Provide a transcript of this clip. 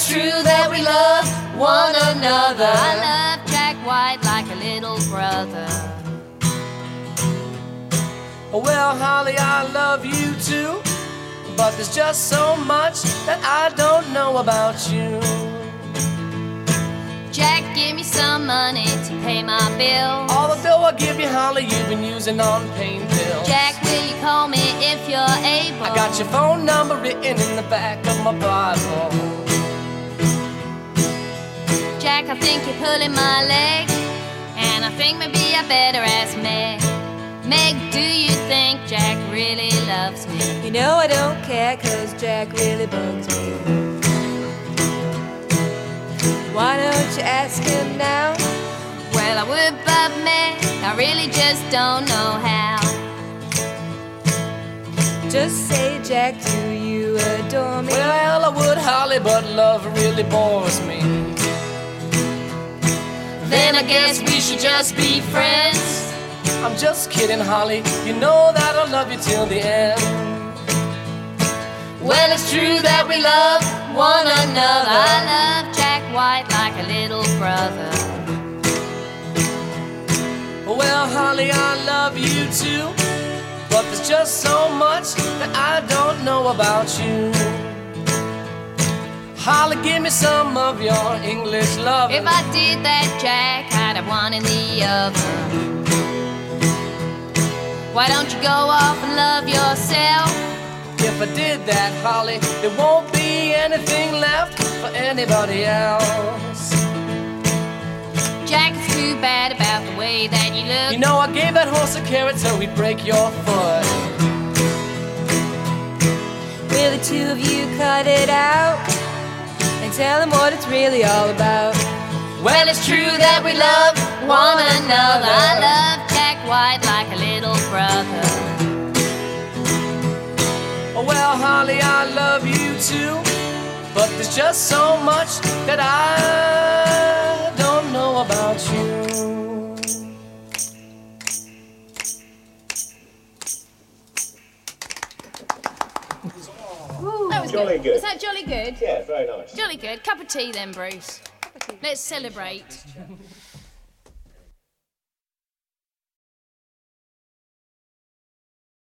it's true that we love one another. I love Jack White like a little brother. Well, Holly, I love you too, but there's just so much that I don't know about you. Jack, give me some money to pay my bills. All the dough I give you, Holly, you've been using on pain pills. Jack, will you call me if you're able? I got your phone number written in the back of my Bible. Jack, I think you're pulling my leg, and I think maybe I better ask Meg. Meg, do you think Jack really loves me? You know I don't care, 'cause Jack really bugs me. Why don't you ask him now? Well, I would, but Meg, I really just don't know how. Just say, Jack, do you adore me? Well, I would, Holly, but love really bores me. Then I guess we should just be friends. I'm just kidding, Holly, you know that I'll love you till the end. Well, it's true that we love one another. I love Jack White like a little brother. Well, Holly, I love you too, but there's just so much that I don't know about you. Holly, give me some of your English love. If I did that, Jack, I'd have one in the oven. Why don't you go off and love yourself? If I did that, Holly, there won't be anything left for anybody else. Jack, it's too bad about the way that you look. You know I gave that horse a carrot so he'd break your foot. Will the two of you cut it out and tell him what it's really all about? Well, it's true that we love one another. I love Jack White like a little brother. Well, Holly, I love you too, but there's just so much that I don't know about you. That was Jolly good. Is that jolly good? Yeah, very nice. Jolly good. Cup of tea then, Bruce. Let's celebrate.